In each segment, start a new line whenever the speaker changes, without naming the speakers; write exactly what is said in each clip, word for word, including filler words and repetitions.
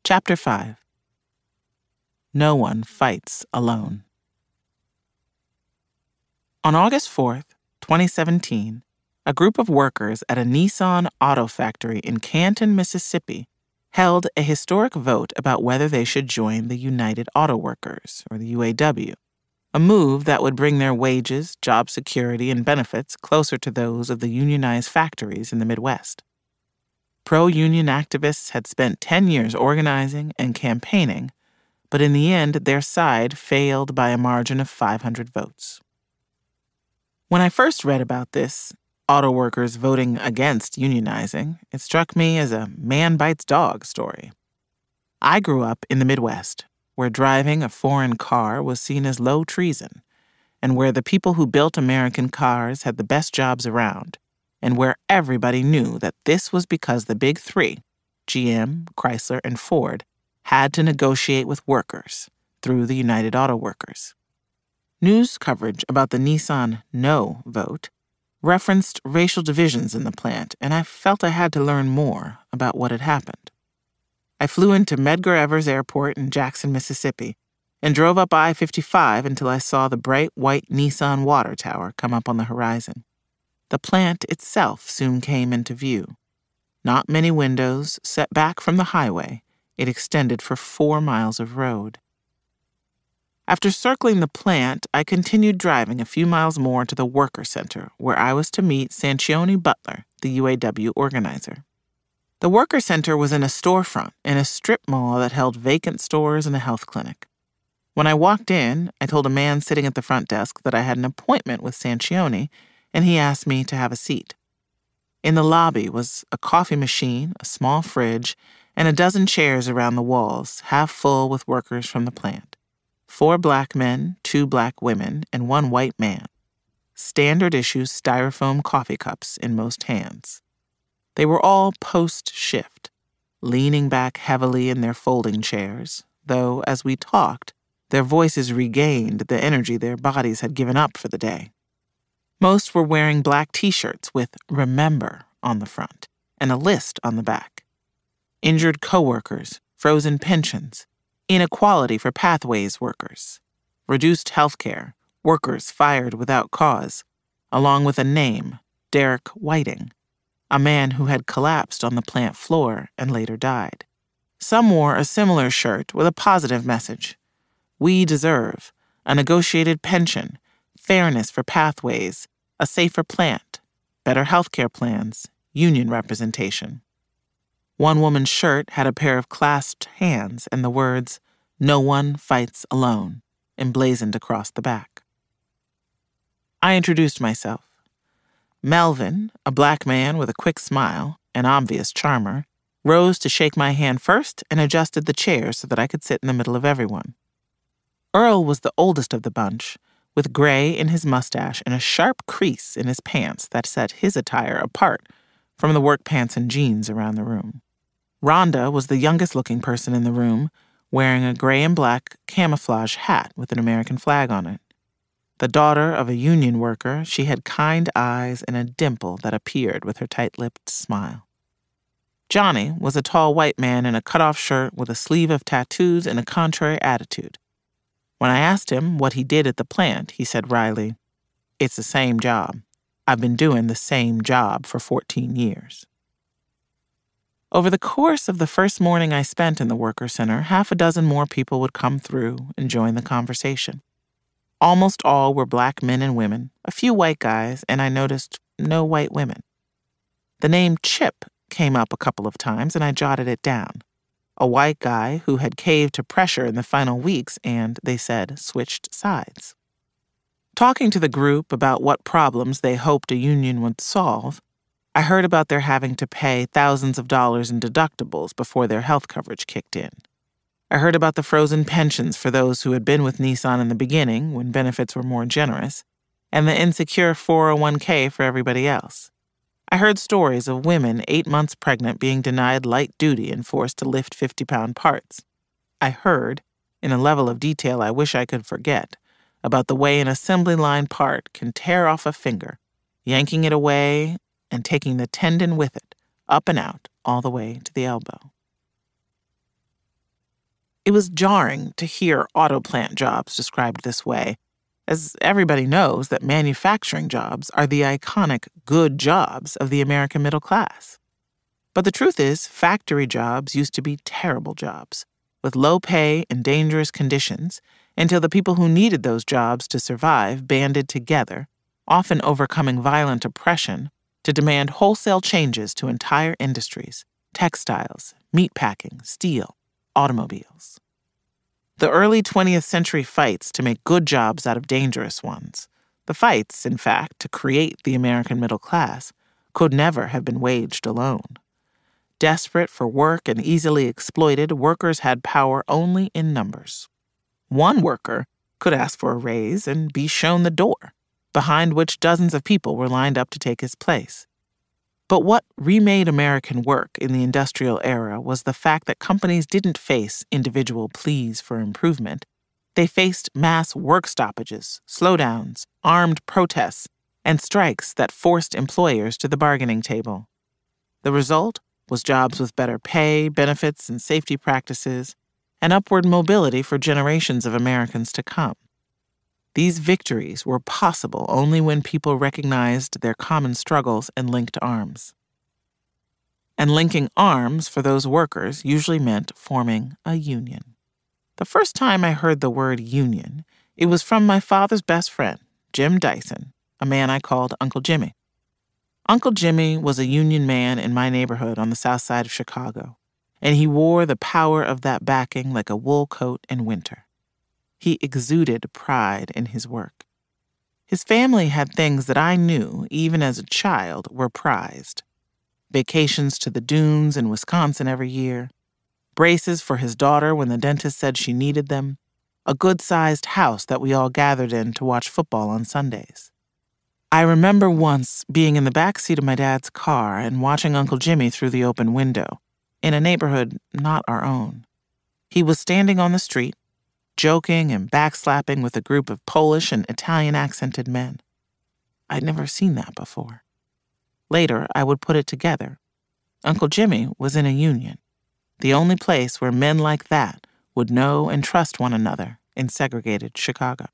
Chapter five. No One Fights Alone. On August fourth, twenty seventeen, a group of workers at a Nissan auto factory in Canton, Mississippi, held a historic vote about whether they should join the United Auto Workers, or the U A W, a move that would bring their wages, job security, and benefits closer to those of the unionized factories in the Midwest. Pro-union activists had spent ten years organizing and campaigning, but in the end, their side failed by a margin of five hundred votes. When I first read about this, auto workers voting against unionizing, it struck me as a man-bites-dog story. I grew up in the Midwest, where driving a foreign car was seen as low treason, and where the people who built American cars had the best jobs around, and where everybody knew that this was because the big three, G M, Chrysler, and Ford, had to negotiate with workers through the United Auto Workers. News coverage about the Nissan no vote referenced racial divisions in the plant, and I felt I had to learn more about what had happened. I flew into Medgar Evers Airport in Jackson, Mississippi, and drove up I fifty-five until I saw the bright white Nissan water tower come up on the horizon. The plant itself soon came into view. Not many windows, set back from the highway, it extended for four miles of road. After circling the plant, I continued driving a few miles more to the Worker Center, where I was to meet Sanchione Butler, the U A W organizer. The Worker Center was in a storefront in a strip mall that held vacant stores and a health clinic. When I walked in, I told a man sitting at the front desk that I had an appointment with Sanchione, and he asked me to have a seat. In the lobby was a coffee machine, a small fridge, and a dozen chairs around the walls, half full with workers from the plant. Four black men, two black women, and one white man. Standard-issue styrofoam coffee cups in most hands. They were all post-shift, leaning back heavily in their folding chairs, though, as we talked, their voices regained the energy their bodies had given up for the day. Most were wearing black T-shirts with "Remember" on the front and a list on the back. Injured coworkers, frozen pensions, inequality for pathways workers, reduced health care, workers fired without cause, along with a name, Derek Whiting, a man who had collapsed on the plant floor and later died. Some wore a similar shirt with a positive message. We deserve a negotiated pension, fairness for pathways, a safer plant, better healthcare plans, union representation. One woman's shirt had a pair of clasped hands and the words, "No one fights alone," emblazoned across the back. I introduced myself. Melvin, a black man with a quick smile, an obvious charmer, rose to shake my hand first and adjusted the chair so that I could sit in the middle of everyone. Earl was the oldest of the bunch, with gray in his mustache and a sharp crease in his pants that set his attire apart from the work pants and jeans around the room. Rhonda was the youngest-looking person in the room, wearing a gray and black camouflage hat with an American flag on it. The daughter of a union worker, she had kind eyes and a dimple that appeared with her tight-lipped smile. Johnny was a tall white man in a cut-off shirt with a sleeve of tattoos and a contrary attitude. When I asked him what he did at the plant, he said wryly, "It's the same job. I've been doing the same job for fourteen years. Over the course of the first morning I spent in the Worker Center, half a dozen more people would come through and join the conversation. Almost all were black men and women, a few white guys, and I noticed no white women. The name Chip came up a couple of times, and I jotted it down. A white guy who had caved to pressure in the final weeks and, they said, switched sides. Talking to the group about what problems they hoped a union would solve, I heard about their having to pay thousands of dollars in deductibles before their health coverage kicked in. I heard about the frozen pensions for those who had been with Nissan in the beginning, when benefits were more generous, and the insecure four oh one k for everybody else. I heard stories of women eight months pregnant being denied light duty and forced to lift fifty-pound parts. I heard, in a level of detail I wish I could forget, about the way an assembly line part can tear off a finger, yanking it away and taking the tendon with it, up and out, all the way to the elbow. It was jarring to hear auto plant jobs described this way, as everybody knows that manufacturing jobs are the iconic good jobs of the American middle class. But the truth is, factory jobs used to be terrible jobs, with low pay and dangerous conditions, until the people who needed those jobs to survive banded together, often overcoming violent oppression, to demand wholesale changes to entire industries, textiles, meatpacking, steel, automobiles. The early twentieth century fights to make good jobs out of dangerous ones, the fights, in fact, to create the American middle class, could never have been waged alone. Desperate for work and easily exploited, workers had power only in numbers. One worker could ask for a raise and be shown the door, behind which dozens of people were lined up to take his place. But what remade American work in the industrial era was the fact that companies didn't face individual pleas for improvement. They faced mass work stoppages, slowdowns, armed protests, and strikes that forced employers to the bargaining table. The result was jobs with better pay, benefits, and safety practices, and upward mobility for generations of Americans to come. These victories were possible only when people recognized their common struggles and linked arms. And linking arms for those workers usually meant forming a union. The first time I heard the word union, it was from my father's best friend, Jim Dyson, a man I called Uncle Jimmy. Uncle Jimmy was a union man in my neighborhood on the south side of Chicago, and he wore the power of that backing like a wool coat in winter. He exuded pride in his work. His family had things that I knew, even as a child, were prized. Vacations to the dunes in Wisconsin every year, braces for his daughter when the dentist said she needed them, a good-sized house that we all gathered in to watch football on Sundays. I remember once being in the back seat of my dad's car and watching Uncle Jimmy through the open window, in a neighborhood not our own. He was standing on the street, joking and backslapping with a group of Polish and Italian-accented men. I'd never seen that before. Later, I would put it together. Uncle Jimmy was in a union, the only place where men like that would know and trust one another in segregated Chicago.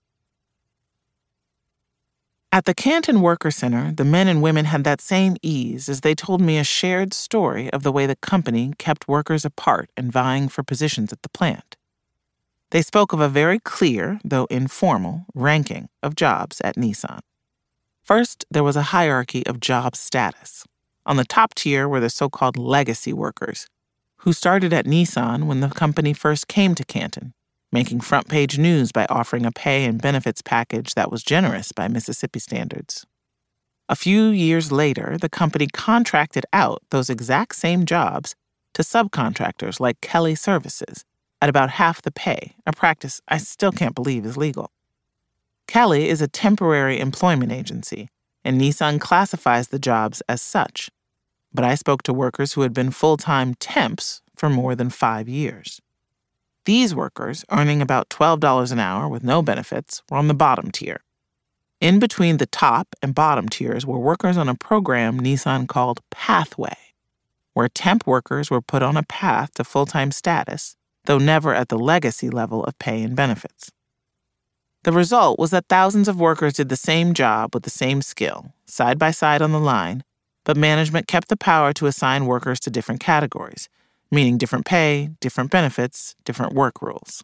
At the Canton Worker Center, the men and women had that same ease as they told me a shared story of the way the company kept workers apart and vying for positions at the plant. They spoke of a very clear, though informal, ranking of jobs at Nissan. First, there was a hierarchy of job status. On the top tier were the so-called legacy workers, who started at Nissan when the company first came to Canton, making front-page news by offering a pay and benefits package that was generous by Mississippi standards. A few years later, the company contracted out those exact same jobs to subcontractors like Kelly Services, at about half the pay, a practice I still can't believe is legal. Kelly is a temporary employment agency, and Nissan classifies the jobs as such. But I spoke to workers who had been full-time temps for more than five years. These workers, earning about twelve dollars an hour with no benefits, were on the bottom tier. In between the top and bottom tiers were workers on a program Nissan called Pathway, where temp workers were put on a path to full-time status, though never at the legacy level of pay and benefits. The result was that thousands of workers did the same job with the same skill, side by side on the line, but management kept the power to assign workers to different categories, meaning different pay, different benefits, different work rules.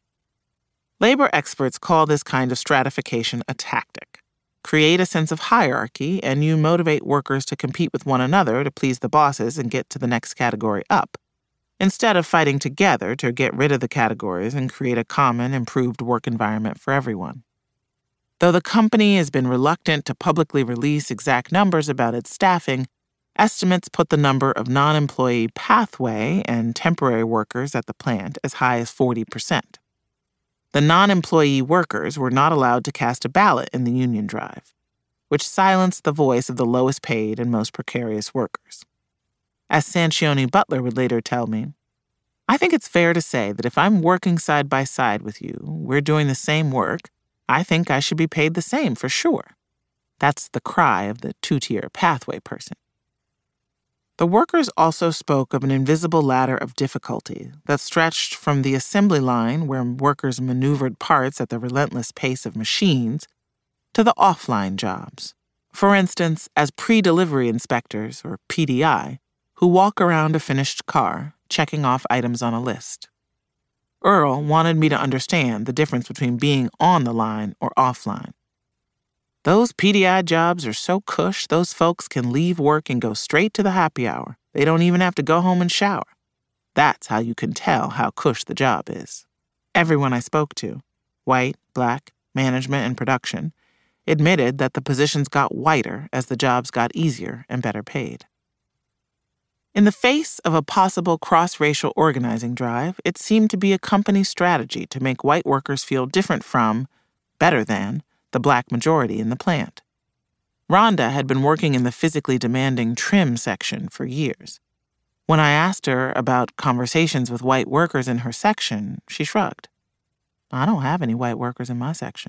Labor experts call this kind of stratification a tactic. Create a sense of hierarchy, and you motivate workers to compete with one another to please the bosses and get to the next category up, instead of fighting together to get rid of the categories and create a common, improved work environment for everyone. Though the company has been reluctant to publicly release exact numbers about its staffing, estimates put the number of non-employee pathway and temporary workers at the plant as high as forty percent. The non-employee workers were not allowed to cast a ballot in the union drive, which silenced the voice of the lowest paid and most precarious workers. As Sanchione Butler would later tell me, I think it's fair to say that if I'm working side by side with you, we're doing the same work, I think I should be paid the same for sure. That's the cry of the two-tier pathway person. The workers also spoke of an invisible ladder of difficulty that stretched from the assembly line, where workers maneuvered parts at the relentless pace of machines, to the offline jobs. For instance, as pre-delivery inspectors, or P D I, who walk around a finished car, checking off items on a list. Earl wanted me to understand the difference between being on the line or offline. Those P D I jobs are so cush, those folks can leave work and go straight to the happy hour. They don't even have to go home and shower. That's how you can tell how cush the job is. Everyone I spoke to, white, black, management, and production, admitted that the positions got whiter as the jobs got easier and better paid. In the face of a possible cross-racial organizing drive, it seemed to be a company strategy to make white workers feel different from, better than, the black majority in the plant. Rhonda had been working in the physically demanding trim section for years. When I asked her about conversations with white workers in her section, she shrugged. I don't have any white workers in my section.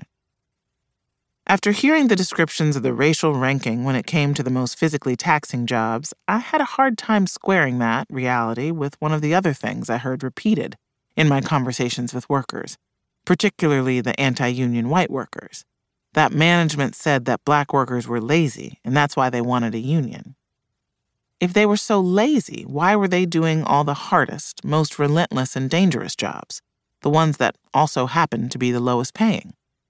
After hearing the descriptions of the racial ranking when it came to the most physically taxing jobs, I had a hard time squaring that reality with one of the other things I heard repeated in my conversations with workers, particularly the anti-union white workers, that management said that black workers were lazy and that's why they wanted a union. If they were so lazy, why were they doing all the hardest, most relentless and dangerous jobs, the ones that also happened to be the lowest paying?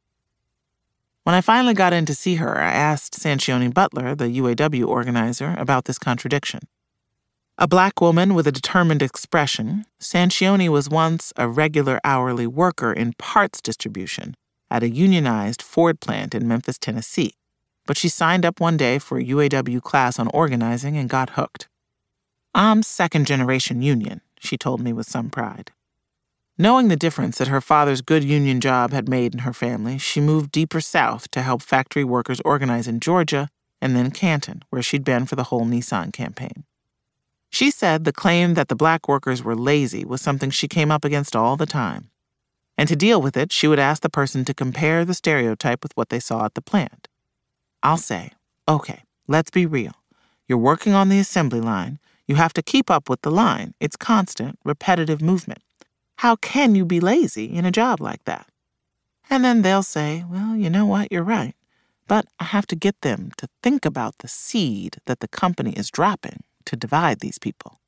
When I finally got in to see her, I asked Sanchione Butler, the U A W organizer, about this contradiction. A black woman with a determined expression, Sanchione was once a regular hourly worker in parts distribution at a unionized Ford plant in Memphis, Tennessee, but she signed up one day for a U A W class on organizing and got hooked. I'm second-generation union, she told me with some pride. Knowing the difference that her father's good union job had made in her family, she moved deeper south to help factory workers organize in Georgia and then Canton, where she'd been for the whole Nissan campaign. She said the claim that the black workers were lazy was something she came up against all the time. And to deal with it, she would ask the person to compare the stereotype with what they saw at the plant. I'll say, okay, let's be real. You're working on the assembly line. You have to keep up with the line. It's constant, repetitive movement. How can you be lazy in a job like that? And then they'll say, well, you know what, you're right. But I have to get them to think about the seed that the company is dropping to divide these people.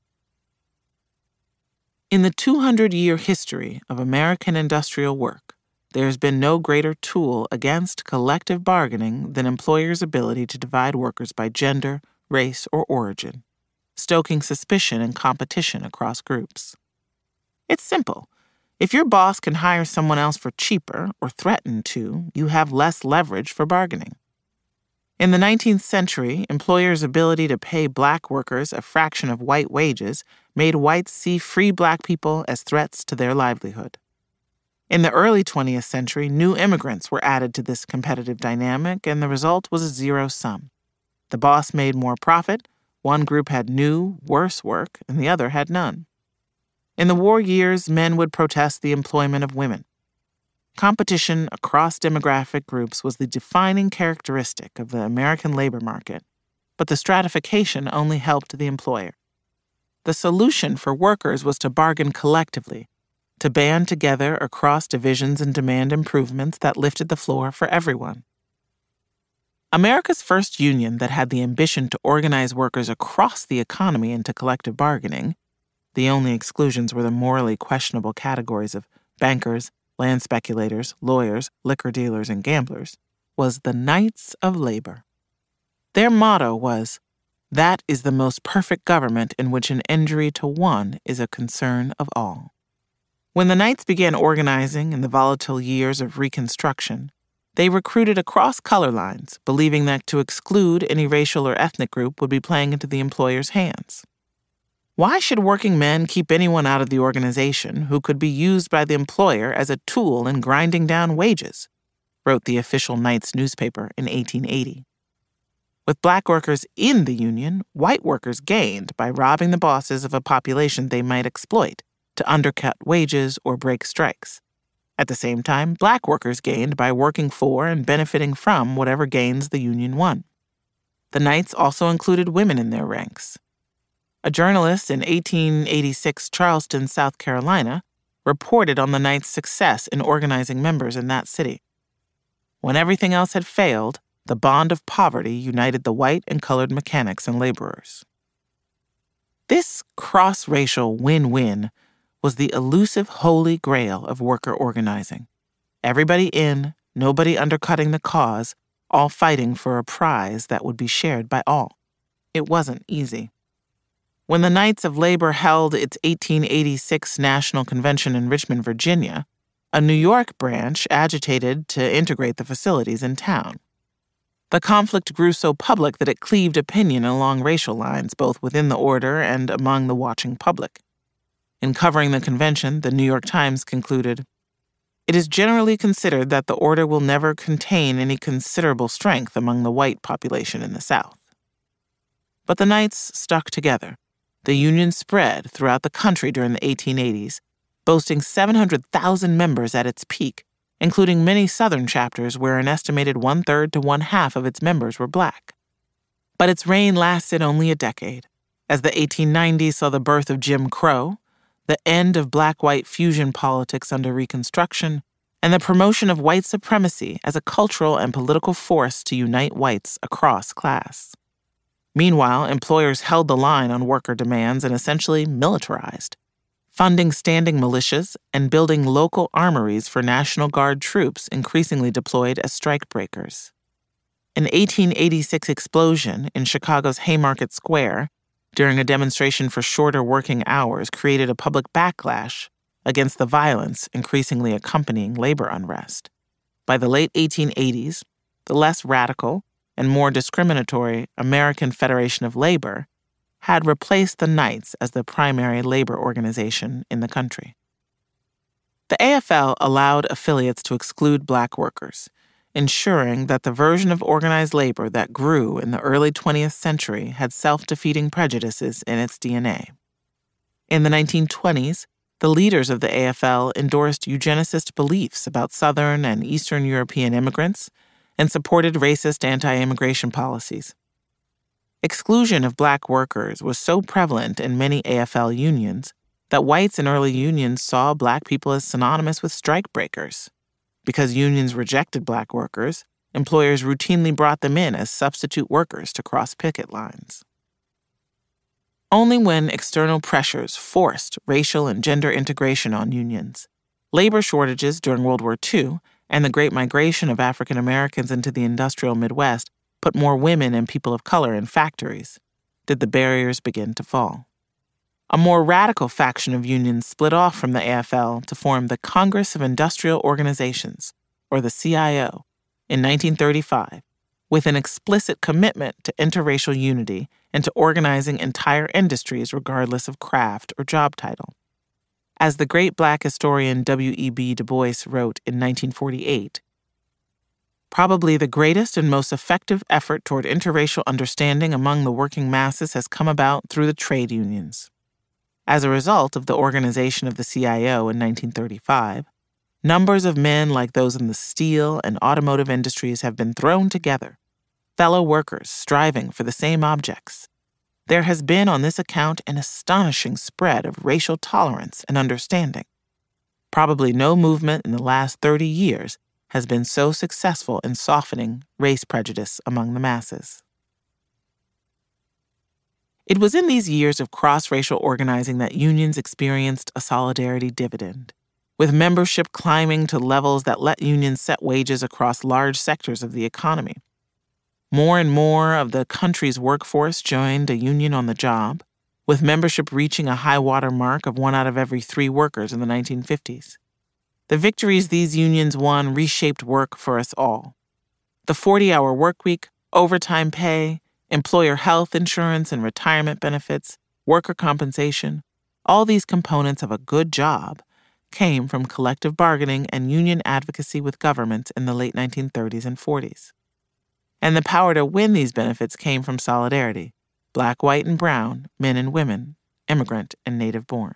In the two hundred year history of American industrial work, there has been no greater tool against collective bargaining than employers' ability to divide workers by gender, race, or origin, stoking suspicion and competition across groups. It's simple. If your boss can hire someone else for cheaper or threaten to, you have less leverage for bargaining. In the nineteenth century, employers' ability to pay black workers a fraction of white wages made whites see free black people as threats to their livelihood. In the early twentieth century, new immigrants were added to this competitive dynamic, and the result was a zero sum. The boss made more profit, one group had new, worse work, and the other had none. In the war years, men would protest the employment of women. Competition across demographic groups was the defining characteristic of the American labor market, but the stratification only helped the employer. The solution for workers was to bargain collectively, to band together across divisions and demand improvements that lifted the floor for everyone. America's first union that had the ambition to organize workers across the economy into collective bargaining, the only exclusions were the morally questionable categories of bankers, land speculators, lawyers, liquor dealers, and gamblers, was the Knights of Labor. Their motto was, "That is the most perfect government in which an injury to one is a concern of all." When the Knights began organizing in the volatile years of Reconstruction, they recruited across color lines, believing that to exclude any racial or ethnic group would be playing into the employer's hands. Why should working men keep anyone out of the organization who could be used by the employer as a tool in grinding down wages? Wrote the official Knights newspaper in eighteen eighty. With black workers in the union, white workers gained by robbing the bosses of a population they might exploit to undercut wages or break strikes. At the same time, black workers gained by working for and benefiting from whatever gains the union won. The Knights also included women in their ranks. A journalist in eighteen eighty-six Charleston, South Carolina, reported on the Knights' success in organizing members in that city. When everything else had failed, the bond of poverty united the white and colored mechanics and laborers. This cross-racial win-win was the elusive holy grail of worker organizing. Everybody in, nobody undercutting the cause, all fighting for a prize that would be shared by all. It wasn't easy. When the Knights of Labor held its eighteen eighty-six National Convention in Richmond, Virginia, a New York branch agitated to integrate the facilities in town. The conflict grew so public that it cleaved opinion along racial lines, both within the order and among the watching public. In covering the convention, the New York Times concluded, "It is generally considered that the order will never contain any considerable strength among the white population in the South." But the Knights stuck together. The Union spread throughout the country during the eighteen eighties, boasting seven hundred thousand members at its peak, including many Southern chapters where an estimated one-third to one-half of its members were black. But its reign lasted only a decade, as the eighteen nineties saw the birth of Jim Crow, the end of black-white fusion politics under Reconstruction, and the promotion of white supremacy as a cultural and political force to unite whites across class. Meanwhile, employers held the line on worker demands and essentially militarized, funding standing militias and building local armories for National Guard troops increasingly deployed as strikebreakers. An eighteen eighty-six explosion in Chicago's Haymarket Square during a demonstration for shorter working hours created a public backlash against the violence increasingly accompanying labor unrest. By the late eighteen eighties, the less radical and more discriminatory American Federation of Labor had replaced the Knights as the primary labor organization in the country. The A F L allowed affiliates to exclude black workers, ensuring that the version of organized labor that grew in the early twentieth century had self-defeating prejudices in its D N A. In the nineteen twenties, the leaders of the A F L endorsed eugenicist beliefs about Southern and Eastern European immigrants and supported racist anti-immigration policies. Exclusion of black workers was so prevalent in many A F L unions that whites in early unions saw black people as synonymous with strikebreakers. Because unions rejected black workers, employers routinely brought them in as substitute workers to cross picket lines. Only when external pressures forced racial and gender integration on unions, labor shortages during World War Two, and the Great Migration of African Americans into the industrial Midwest put more women and people of color in factories, did the barriers begin to fall. A more radical faction of unions split off from the A F L to form the Congress of Industrial Organizations, or the C I O, in nineteen thirty-five, with an explicit commitment to interracial unity and to organizing entire industries regardless of craft or job title. As the great black historian W E B Du Bois wrote in nineteen forty-eight, "Probably the greatest and most effective effort toward interracial understanding among the working masses has come about through the trade unions. As a result of the organization of the C I O in nineteen thirty-five, numbers of men like those in the steel and automotive industries have been thrown together, fellow workers striving for the same objects. There has been on this account an astonishing spread of racial tolerance and understanding. Probably no movement in the last thirty years has been so successful in softening race prejudice among the masses." It was in these years of cross-racial organizing that unions experienced a solidarity dividend, with membership climbing to levels that let unions set wages across large sectors of the economy. More and more of the country's workforce joined a union on the job, with membership reaching a high-water mark of one out of every three workers in the nineteen fifties. The victories these unions won reshaped work for us all. The forty-hour workweek, overtime pay, employer health insurance and retirement benefits, worker compensation, all these components of a good job came from collective bargaining and union advocacy with government in the late nineteen thirties and forties. And the power to win these benefits came from solidarity, black, white, and brown, men and women, immigrant and native born.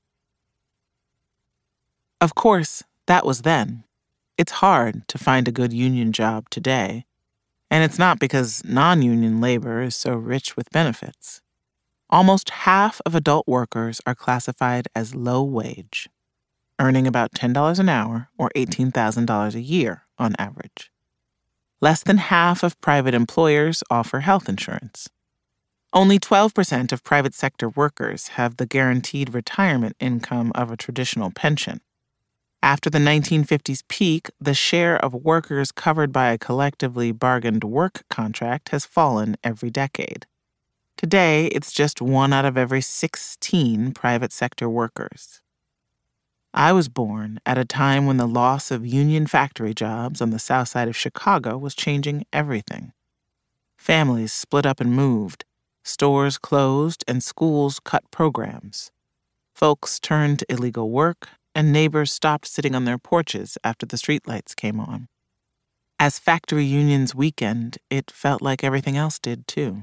Of course, that was then. It's hard to find a good union job today, and it's not because non-union labor is so rich with benefits. almost half of adult workers are classified as low wage, earning about ten dollars an hour or eighteen thousand dollars a year on average. Less than half of private employers offer health insurance. Only twelve percent of private sector workers have the guaranteed retirement income of a traditional pension. After the nineteen fifties peak, the share of workers covered by a collectively bargained work contract has fallen every decade. Today, it's just one out of every sixteen private sector workers. I was born at a time when the loss of union factory jobs on the south side of Chicago was changing everything. Families split up and moved, stores closed, and schools cut programs. Folks turned to illegal work, and neighbors stopped sitting on their porches after the streetlights came on. As factory unions weakened, it felt like everything else did too.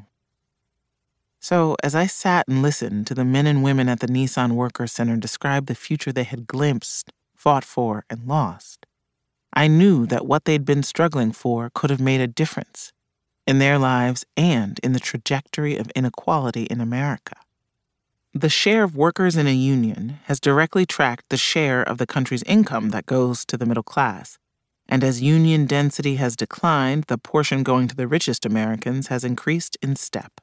So, as I sat and listened to the men and women at the Nissan Workers Center describe the future they had glimpsed, fought for, and lost, I knew that what they'd been struggling for could have made a difference in their lives and in the trajectory of inequality in America. The share of workers in a union has directly tracked the share of the country's income that goes to the middle class, and as union density has declined, the portion going to the richest Americans has increased in step.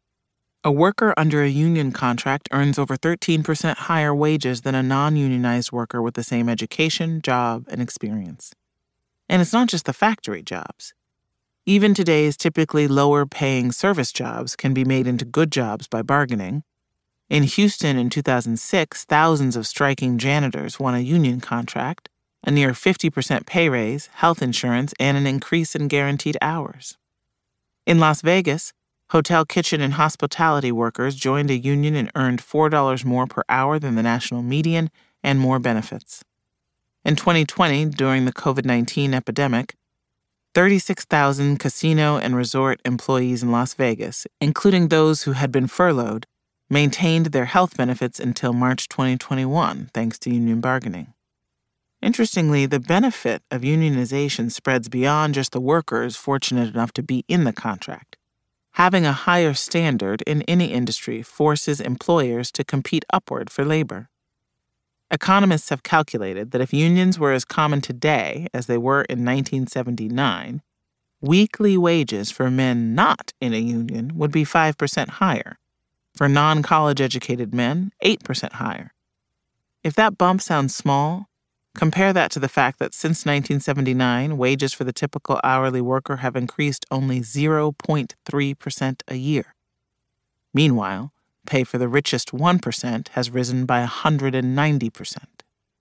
A worker under a union contract earns over thirteen percent higher wages than a non-unionized worker with the same education, job, and experience. And it's not just the factory jobs. Even today's typically lower-paying service jobs can be made into good jobs by bargaining. In Houston in two thousand six, thousands of striking janitors won a union contract, a near fifty percent pay raise, health insurance, and an increase in guaranteed hours. In Las Vegas, hotel, kitchen, and hospitality workers joined a union and earned four dollars more per hour than the national median and more benefits. In twenty twenty, during the covid nineteen epidemic, thirty-six thousand casino and resort employees in Las Vegas, including those who had been furloughed, maintained their health benefits until March twenty twenty-one, thanks to union bargaining. Interestingly, the benefit of unionization spreads beyond just the workers fortunate enough to be in the contract. Having a higher standard in any industry forces employers to compete upward for labor. Economists have calculated that if unions were as common today as they were in nineteen seventy-nine, weekly wages for men not in a union would be five percent higher. For non-college educated men, eight percent higher. If that bump sounds small, compare that to the fact that since nineteen seventy-nine, wages for the typical hourly worker have increased only zero point three percent a year. Meanwhile, pay for the richest one percent has risen by one hundred ninety percent.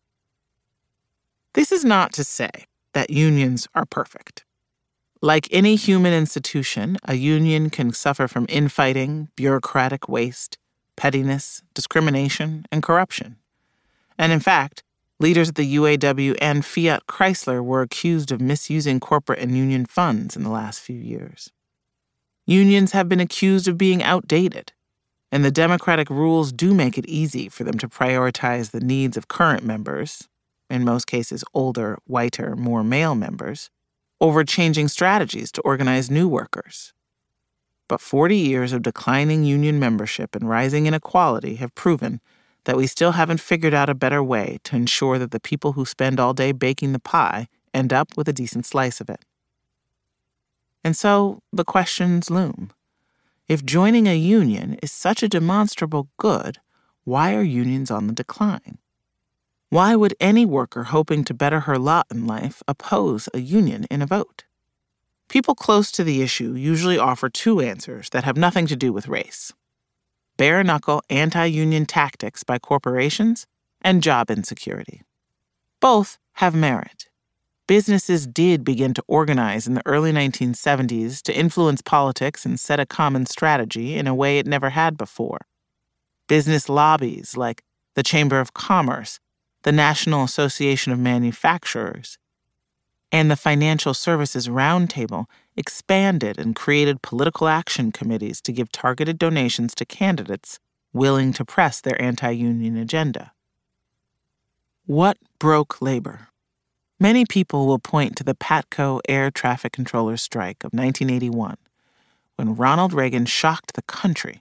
This is not to say that unions are perfect. Like any human institution, a union can suffer from infighting, bureaucratic waste, pettiness, discrimination, and corruption. And in fact, leaders at the U A W and Fiat Chrysler were accused of misusing corporate and union funds in the last few years. Unions have been accused of being outdated, and the democratic rules do make it easy for them to prioritize the needs of current members, in most cases older, whiter, more male members, over changing strategies to organize new workers. But forty years of declining union membership and rising inequality have proven that we still haven't figured out a better way to ensure that the people who spend all day baking the pie end up with a decent slice of it. And so the questions loom. If joining a union is such a demonstrable good, why are unions on the decline? Why would any worker hoping to better her lot in life oppose a union in a vote? People close to the issue usually offer two answers that have nothing to do with race: bare-knuckle anti-union tactics by corporations and job insecurity. Both have merit. Businesses did begin to organize in the early nineteen seventies to influence politics and set a common strategy in a way it never had before. Business lobbies like the Chamber of Commerce, the National Association of Manufacturers, and the Financial Services Roundtable expanded and created political action committees to give targeted donations to candidates willing to press their anti-union agenda. What broke labor? Many people will point to the Patco air traffic controllers strike of nineteen eighty-one, when Ronald Reagan shocked the country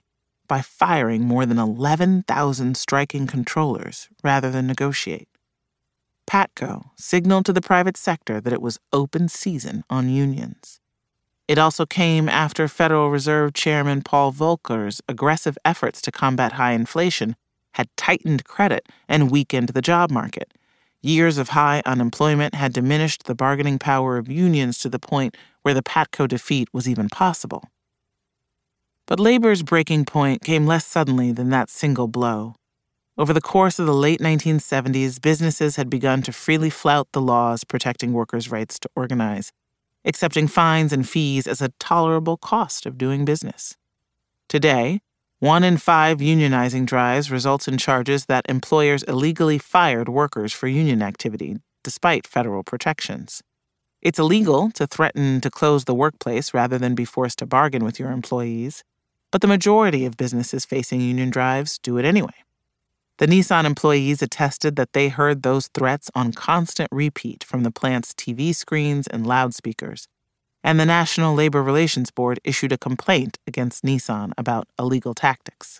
by firing more than eleven thousand striking controllers rather than negotiate. PATCO signaled to the private sector that it was open season on unions. It also came after Federal Reserve Chairman Paul Volcker's aggressive efforts to combat high inflation had tightened credit and weakened the job market. Years of high unemployment had diminished the bargaining power of unions to the point where the PATCO defeat was even possible. But labor's breaking point came less suddenly than that single blow. Over the course of the late nineteen seventies, businesses had begun to freely flout the laws protecting workers' rights to organize, accepting fines and fees as a tolerable cost of doing business. Today, one in five unionizing drives results in charges that employers illegally fired workers for union activity, despite federal protections. It's illegal to threaten to close the workplace rather than be forced to bargain with your employees, but the majority of businesses facing union drives do it anyway. The Nissan employees attested that they heard those threats on constant repeat from the plant's T V screens and loudspeakers, and the National Labor Relations Board issued a complaint against Nissan about illegal tactics.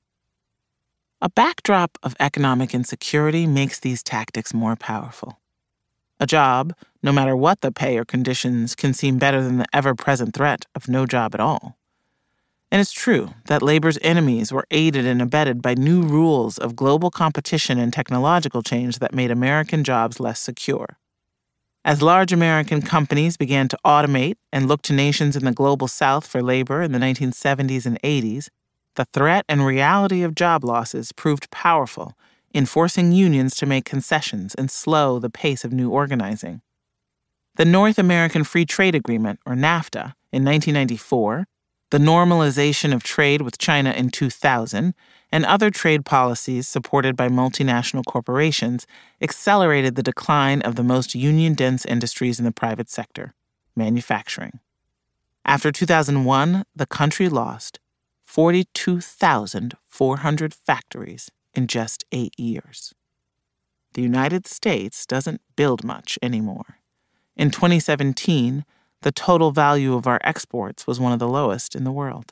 A backdrop of economic insecurity makes these tactics more powerful. A job, no matter what the pay or conditions, can seem better than the ever-present threat of no job at all. And it's true that labor's enemies were aided and abetted by new rules of global competition and technological change that made American jobs less secure. As large American companies began to automate and look to nations in the global South for labor in the nineteen seventies and eighties, the threat and reality of job losses proved powerful in forcing unions to make concessions and slow the pace of new organizing. The North American Free Trade Agreement, or NAFTA, in nineteen ninety-four, the normalization of trade with China in two thousand, and other trade policies supported by multinational corporations accelerated the decline of the most union-dense industries in the private sector, manufacturing. After two thousand one, the country lost forty-two thousand four hundred factories in just eight years. The United States doesn't build much anymore. In twenty seventeen, the total value of our exports was one of the lowest in the world.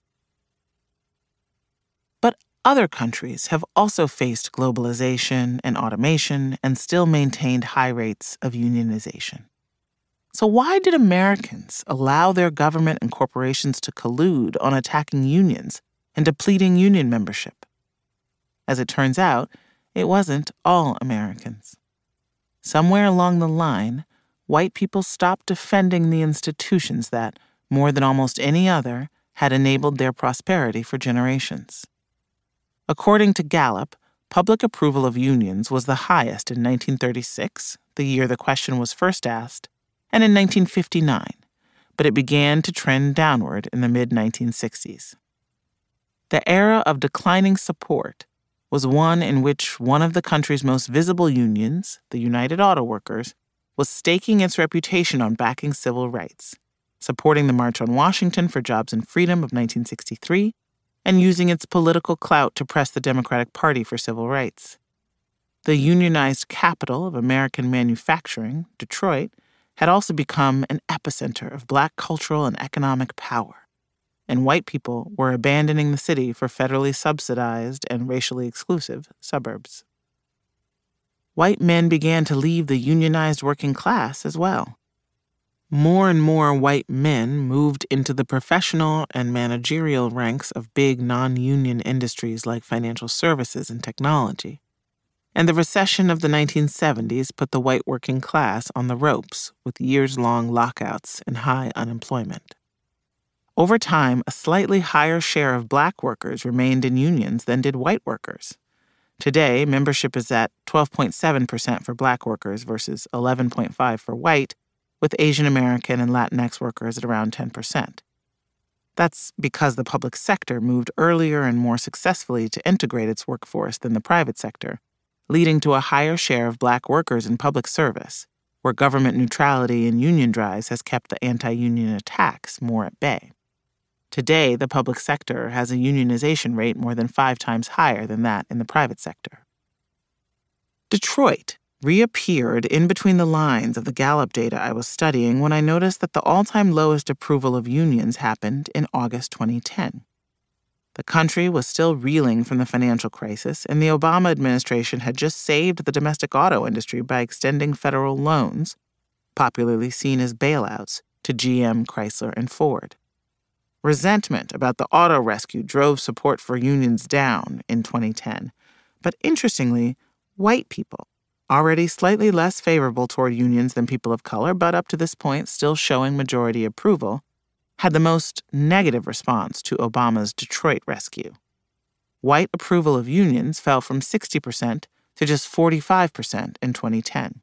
But other countries have also faced globalization and automation and still maintained high rates of unionization. So why did Americans allow their government and corporations to collude on attacking unions and depleting union membership? As it turns out, it wasn't all Americans. Somewhere along the line, white people stopped defending the institutions that, more than almost any other, had enabled their prosperity for generations. According to Gallup, public approval of unions was the highest in nineteen thirty-six, the year the question was first asked, and in nineteen fifty-nine, but it began to trend downward in the mid nineteen sixties. The era of declining support was one in which one of the country's most visible unions, the United Auto Workers, was staking its reputation on backing civil rights, supporting the March on Washington for Jobs and Freedom of nineteen sixty-three, and using its political clout to press the Democratic Party for civil rights. The unionized capital of American manufacturing, Detroit, had also become an epicenter of Black cultural and economic power, and white people were abandoning the city for federally subsidized and racially exclusive suburbs. White men began to leave the unionized working class as well. More and more white men moved into the professional and managerial ranks of big non-union industries like financial services and technology. And the recession of the nineteen seventies put the white working class on the ropes with years-long lockouts and high unemployment. Over time, a slightly higher share of Black workers remained in unions than did white workers. Today, membership is at twelve point seven percent for Black workers versus eleven point five percent for white, with Asian American and Latinx workers at around ten percent. That's because the public sector moved earlier and more successfully to integrate its workforce than the private sector, leading to a higher share of Black workers in public service, where government neutrality in union drives has kept the anti-union attacks more at bay. Today, the public sector has a unionization rate more than five times higher than that in the private sector. Detroit reappeared in between the lines of the Gallup data I was studying when I noticed that the all-time lowest approval of unions happened in August twenty ten. The country was still reeling from the financial crisis, and the Obama administration had just saved the domestic auto industry by extending federal loans, popularly seen as bailouts, to G M, Chrysler, and Ford. Resentment about the auto rescue drove support for unions down in twenty ten, but interestingly, white people, already slightly less favorable toward unions than people of color, but up to this point still showing majority approval, had the most negative response to Obama's Detroit rescue. White approval of unions fell from sixty percent to just forty-five percent in twenty ten.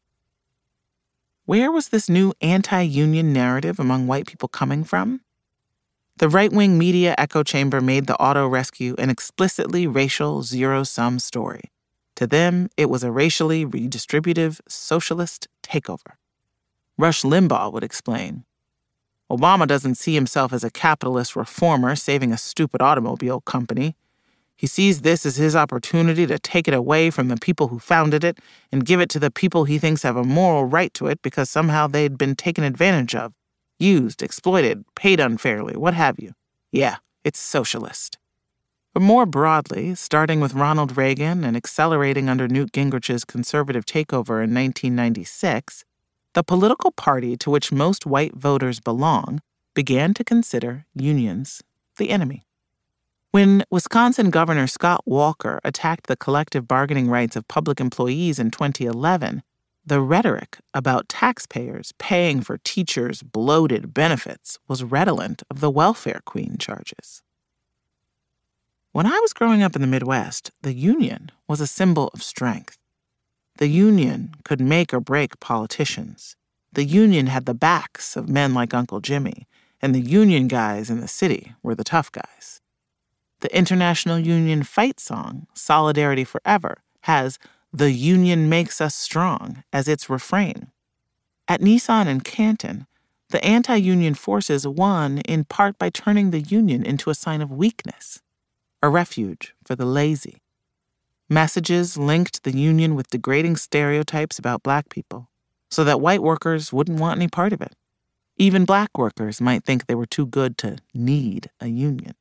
Where was this new anti-union narrative among white people coming from? The right-wing media echo chamber made the auto rescue an explicitly racial zero-sum story. To them, it was a racially redistributive socialist takeover. Rush Limbaugh would explain, Obama doesn't see himself as a capitalist reformer saving a stupid automobile company. He sees this as his opportunity to take it away from the people who founded it and give it to the people he thinks have a moral right to it because somehow they'd been taken advantage of, used, exploited, paid unfairly, what have you. Yeah, it's socialist. But more broadly, starting with Ronald Reagan and accelerating under Newt Gingrich's conservative takeover in nineteen ninety-six, the political party to which most white voters belong began to consider unions the enemy. When Wisconsin Governor Scott Walker attacked the collective bargaining rights of public employees in twenty eleven, the rhetoric about taxpayers paying for teachers' bloated benefits was redolent of the welfare queen charges. When I was growing up in the Midwest, the union was a symbol of strength. The union could make or break politicians. The union had the backs of men like Uncle Jimmy, and the union guys in the city were the tough guys. The International Union Fight song, Solidarity Forever, has "The Union Makes Us Strong" as its refrain. At Nissan and Canton, the anti-union forces won in part by turning the union into a sign of weakness, a refuge for the lazy. Messages linked the union with degrading stereotypes about black people so that white workers wouldn't want any part of it. Even black workers might think they were too good to need a union.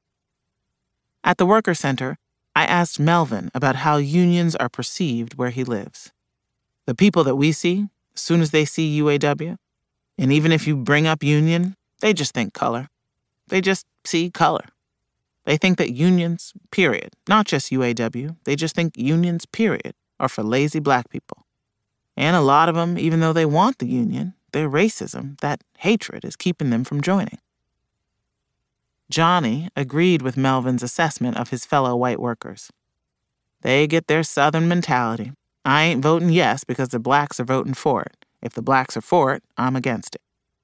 At the Worker Center, I asked Melvin about how unions are perceived where he lives. The people that we see, as soon as they see U A W, and even if you bring up union, they just think color. They just see color. They think that unions, period, not just U A W, they just think unions, period, are for lazy black people. And a lot of them, even though they want the union, their racism, that hatred, is keeping them from joining. Johnny agreed with Melvin's assessment of his fellow white workers. They get their Southern mentality. I ain't voting yes because the blacks are voting for it. If the blacks are for it, I'm against it.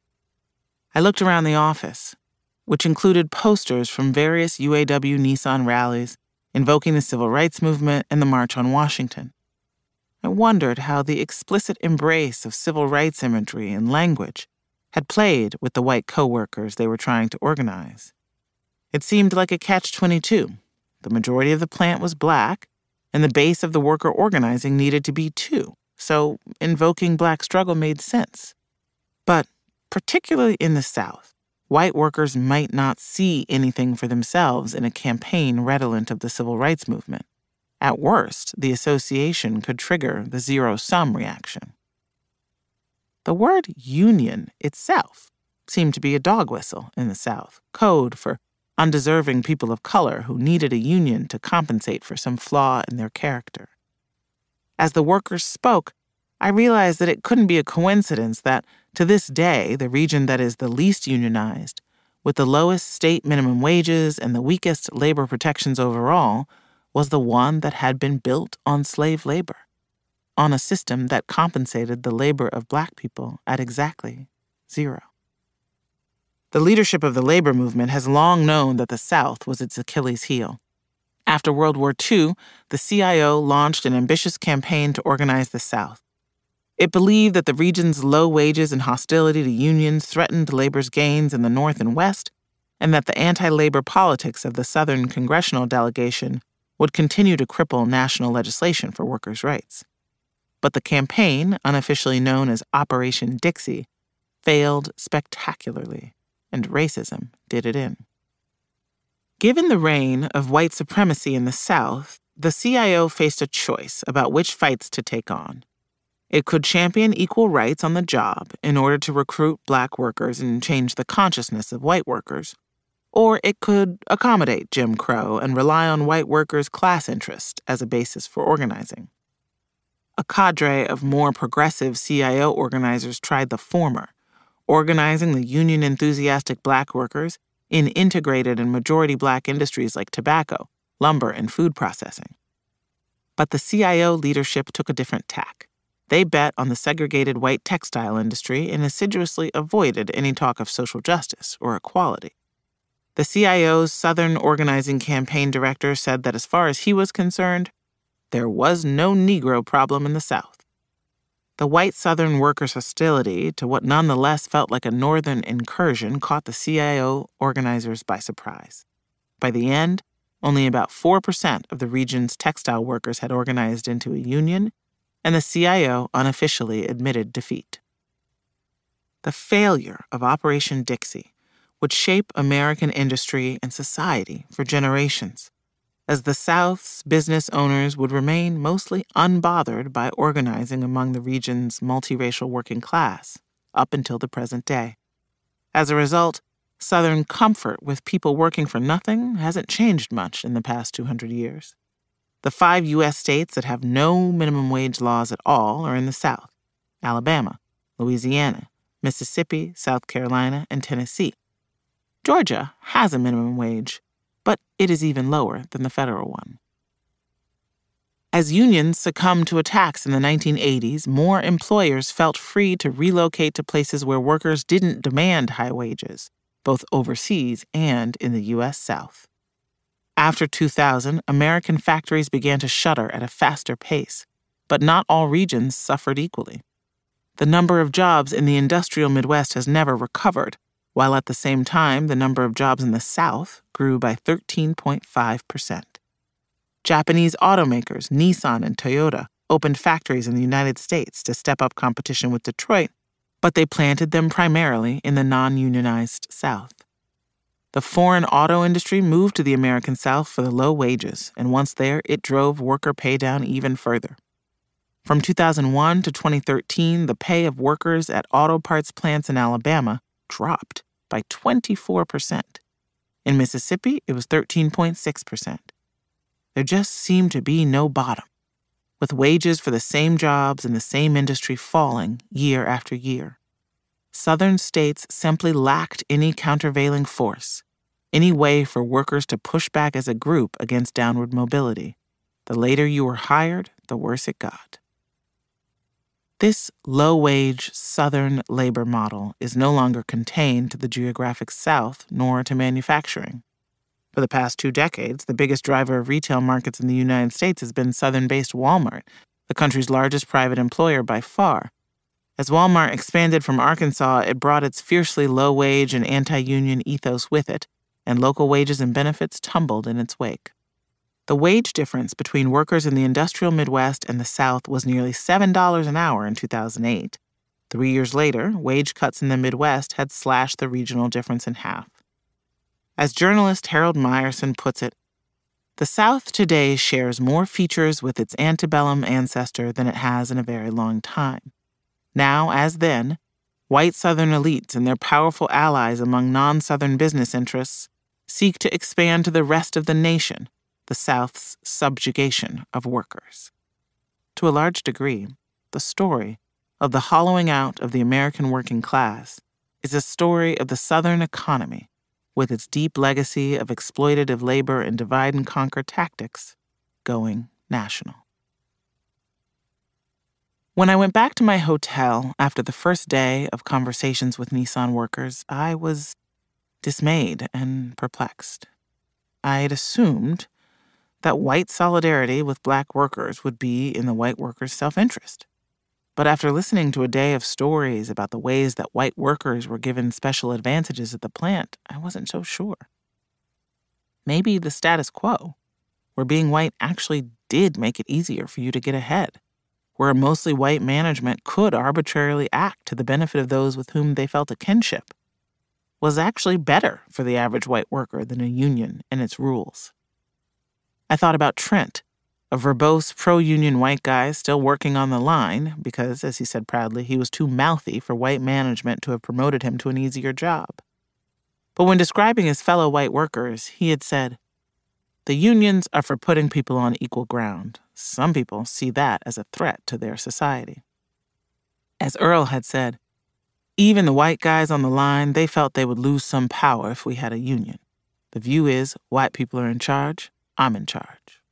I looked around the office, which included posters from various U A W Nissan rallies invoking the Civil Rights Movement and the March on Washington. I wondered how the explicit embrace of civil rights imagery and language had played with the white co-workers they were trying to organize. It seemed like a catch twenty-two. The majority of the plant was black, and the base of the worker organizing needed to be too, so invoking black struggle made sense. But particularly in the South, white workers might not see anything for themselves in a campaign redolent of the civil rights movement. At worst, the association could trigger the zero-sum reaction. The word union itself seemed to be a dog whistle in the South, code for undeserving people of color who needed a union to compensate for some flaw in their character. As the workers spoke, I realized that it couldn't be a coincidence that, to this day, the region that is the least unionized, with the lowest state minimum wages and the weakest labor protections overall, was the one that had been built on slave labor, on a system that compensated the labor of black people at exactly zero. The leadership of the labor movement has long known that the South was its Achilles heel. After World War Two, the C I O launched an ambitious campaign to organize the South. It believed that the region's low wages and hostility to unions threatened labor's gains in the North and West, and that the anti-labor politics of the Southern congressional delegation would continue to cripple national legislation for workers' rights. But the campaign, unofficially known as Operation Dixie, failed spectacularly, and racism did it in. Given the reign of white supremacy in the South, the C I O faced a choice about which fights to take on. It could champion equal rights on the job in order to recruit black workers and change the consciousness of white workers, or it could accommodate Jim Crow and rely on white workers' class interest as a basis for organizing. A cadre of more progressive C I O organizers tried the former, organizing the union-enthusiastic black workers in integrated and majority black industries like tobacco, lumber, and food processing. But the C I O leadership took a different tack. They bet on the segregated white textile industry and assiduously avoided any talk of social justice or equality. The C I O's Southern Organizing Campaign director said that as far as he was concerned, there was no Negro problem in the South. The white Southern workers' hostility to what nonetheless felt like a Northern incursion caught the C I O organizers by surprise. By the end, only about four percent of the region's textile workers had organized into a union, and the C I O unofficially admitted defeat. The failure of Operation Dixie would shape American industry and society for generations, as the South's business owners would remain mostly unbothered by organizing among the region's multiracial working class up until the present day. As a result, Southern comfort with people working for nothing hasn't changed much in the past two hundred years. The five U S states that have no minimum wage laws at all are in the South: Alabama, Louisiana, Mississippi, South Carolina, and Tennessee. Georgia has a minimum wage, but it is even lower than the federal one. As unions succumbed to attacks in the nineteen eighties, more employers felt free to relocate to places where workers didn't demand high wages, both overseas and in the U S South. After two thousand, American factories began to shutter at a faster pace, but not all regions suffered equally. The number of jobs in the industrial Midwest has never recovered, while at the same time, the number of jobs in the South grew by thirteen point five percent. Japanese automakers Nissan and Toyota opened factories in the United States to step up competition with Detroit, but they planted them primarily in the non-unionized South. The foreign auto industry moved to the American South for the low wages, and once there, it drove worker pay down even further. From two thousand one to twenty thirteen, the pay of workers at auto parts plants in Alabama dropped by twenty-four percent. In Mississippi, it was thirteen point six percent. There just seemed to be no bottom, with wages for the same jobs in the same industry falling year after year. Southern states simply lacked any countervailing force, any way for workers to push back as a group against downward mobility. The later you were hired, the worse it got. This low-wage Southern labor model is no longer contained to the geographic South nor to manufacturing. For the past two decades, the biggest driver of retail markets in the United States has been Southern-based Walmart, the country's largest private employer by far. As Walmart expanded from Arkansas, it brought its fiercely low-wage and anti-union ethos with it, and local wages and benefits tumbled in its wake. The wage difference between workers in the industrial Midwest and the South was nearly seven dollars an hour in two thousand eight. Three years later, wage cuts in the Midwest had slashed the regional difference in half. As journalist Harold Meyerson puts it, the South today shares more features with its antebellum ancestor than it has in a very long time. Now, as then, white Southern elites and their powerful allies among non-Southern business interests seek to expand to the rest of the nation the South's subjugation of workers. To a large degree, the story of the hollowing out of the American working class is a story of the Southern economy, with its deep legacy of exploitative labor and divide-and-conquer tactics going national. When I went back to my hotel after the first day of conversations with Nissan workers, I was dismayed and perplexed. I had assumed that white solidarity with black workers would be in the white workers' self-interest. But after listening to a day of stories about the ways that white workers were given special advantages at the plant, I wasn't so sure. Maybe the status quo, where being white actually did make it easier for you to get ahead, where a mostly white management could arbitrarily act to the benefit of those with whom they felt a kinship. was actually better for the average white worker than a union and its rules. I thought about Trent, a verbose pro-union white guy still working on the line because, as he said proudly, he was too mouthy for white management to have promoted him to an easier job. But when describing his fellow white workers, he had said, "The unions are for putting people on equal ground. Some people see that as a threat to their society." As Earl had said, even the white guys on the line, they felt they would lose some power if we had a union. The view is, white people are in charge, I'm in charge.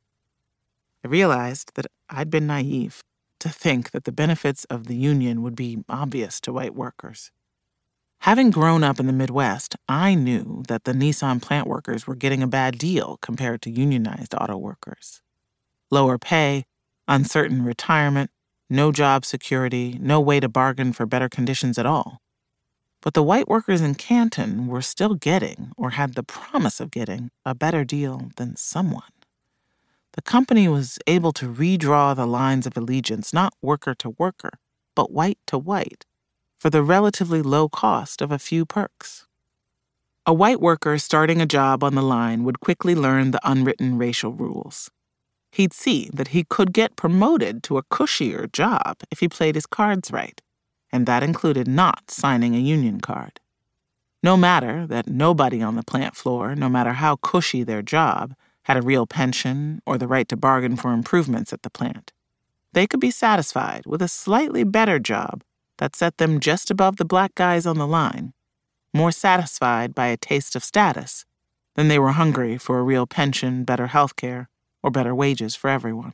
I realized that I'd been naive to think that the benefits of the union would be obvious to white workers. Having grown up in the Midwest, I knew that the Nissan plant workers were getting a bad deal compared to unionized auto workers. Lower pay, uncertain retirement, no job security, no way to bargain for better conditions at all. But the white workers in Canton were still getting, or had the promise of getting, a better deal than someone. The company was able to redraw the lines of allegiance, not worker to worker, but white to white, for the relatively low cost of a few perks. A white worker starting a job on the line would quickly learn the unwritten racial rules. He'd see that he could get promoted to a cushier job if he played his cards right, and that included not signing a union card. No matter that nobody on the plant floor, no matter how cushy their job, had a real pension or the right to bargain for improvements at the plant, they could be satisfied with a slightly better job that set them just above the black guys on the line, more satisfied by a taste of status than they were hungry for a real pension, better health care, or better wages for everyone.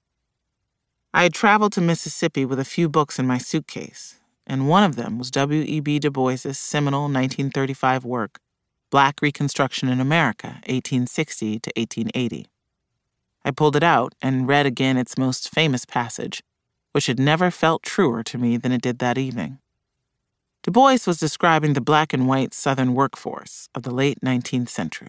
I had traveled to Mississippi with a few books in my suitcase, and one of them was W E B Du Bois's seminal nineteen thirty-five work, Black Reconstruction in America, eighteen sixty to eighteen eighty. I pulled it out and read again its most famous passage, which had never felt truer to me than it did that evening. Du Bois was describing the black and white Southern workforce of the late nineteenth century.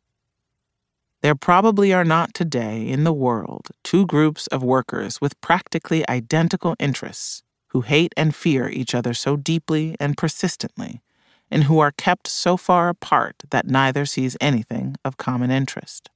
There probably are not today in the world two groups of workers with practically identical interests who hate and fear each other so deeply and persistently, and who are kept so far apart that neither sees anything of common interest.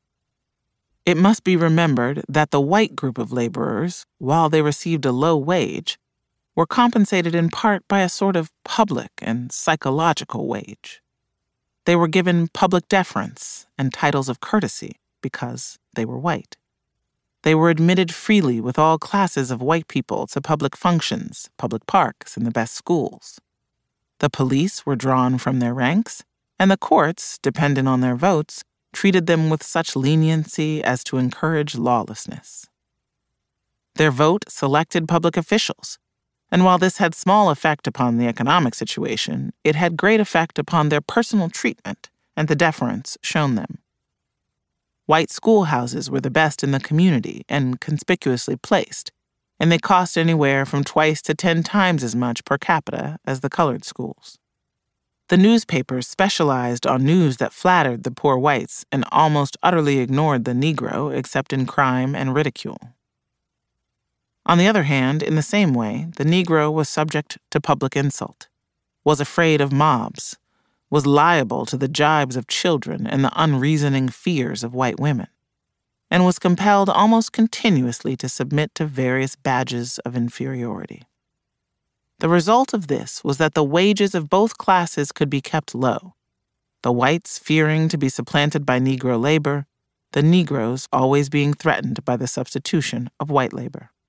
It must be remembered that the white group of laborers, while they received a low wage, were compensated in part by a sort of public and psychological wage. They were given public deference and titles of courtesy because they were white. They were admitted freely with all classes of white people to public functions, public parks, and the best schools. The police were drawn from their ranks, and the courts, dependent on their votes, treated them with such leniency as to encourage lawlessness. Their vote selected public officials, and while this had small effect upon the economic situation, it had great effect upon their personal treatment and the deference shown them. White schoolhouses were the best in the community and conspicuously placed, and they cost anywhere from twice to ten times as much per capita as the colored schools. The newspapers specialized on news that flattered the poor whites and almost utterly ignored the Negro except in crime and ridicule. On the other hand, in the same way, the Negro was subject to public insult, was afraid of mobs, was liable to the jibes of children and the unreasoning fears of white women, and was compelled almost continuously to submit to various badges of inferiority. The result of this was that the wages of both classes could be kept low, the whites fearing to be supplanted by Negro labor, the Negroes always being threatened by the substitution of white labor.